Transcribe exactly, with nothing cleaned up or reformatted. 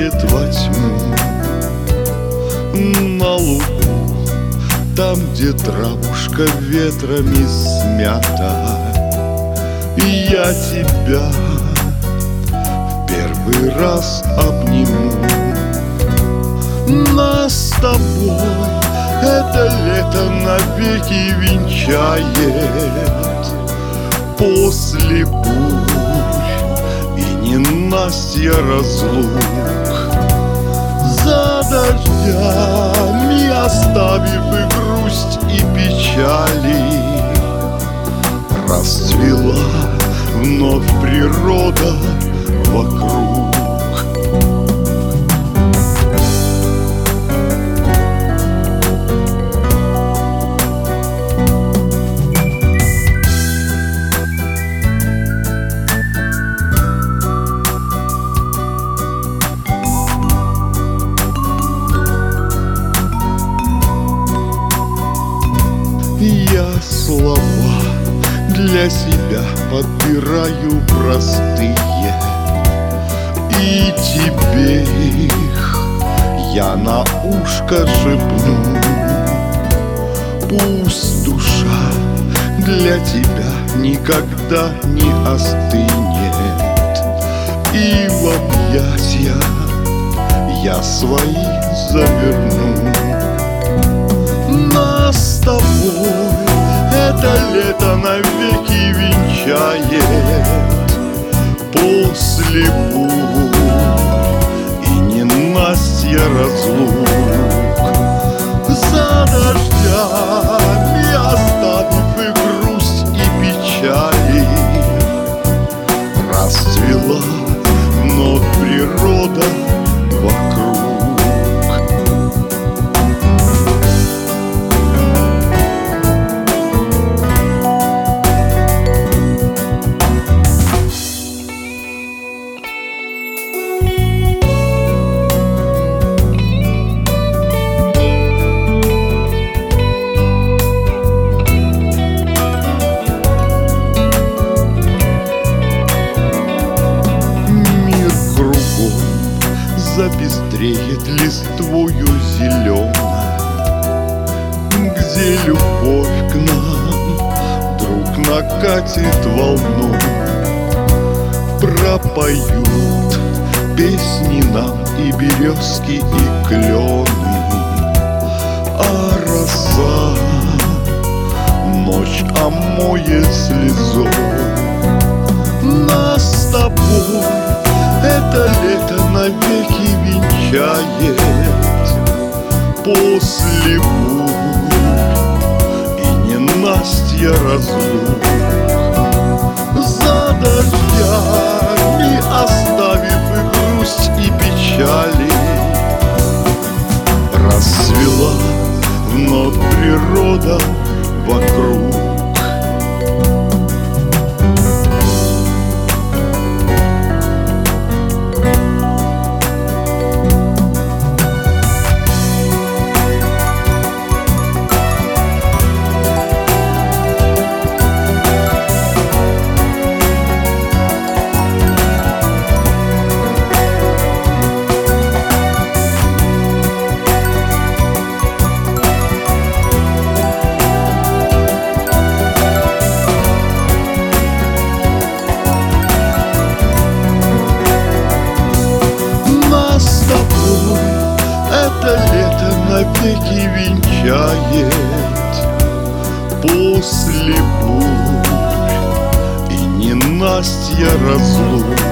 уходит во тьму. На лугу, там, где травушка ветрами смята, я тебя в первый раз обниму. Нас с тобой это лето навеки венчает. После бурь и ненастья разлук, за дождями оставив и грусть, и печали, расцвела вновь природа вокруг. Я слова для себя подбираю простые, и тебе их я на ушко шепну. Пусть душа для тебя никогда не остынет, и в объятья я свои заверну. Нас с тобой это лето навеки венчает. После бурь и ненастья разлук, за дождями оставив и грусть, и печали, расцвела вновь природа вокруг. Запестреет листвою зеленой, где любовь к нам вдруг накатит волну. Пропоют песни нам и березки, и клены, а роса ночь омоет слезой. Нас с тобой это лето навеки венчает. После бурь и ненастья разлук, за дождями оставив и грусть, и печали, расцвела вновь природа вокруг. Это лето навеки венчает. После бурь и ненастья разлук,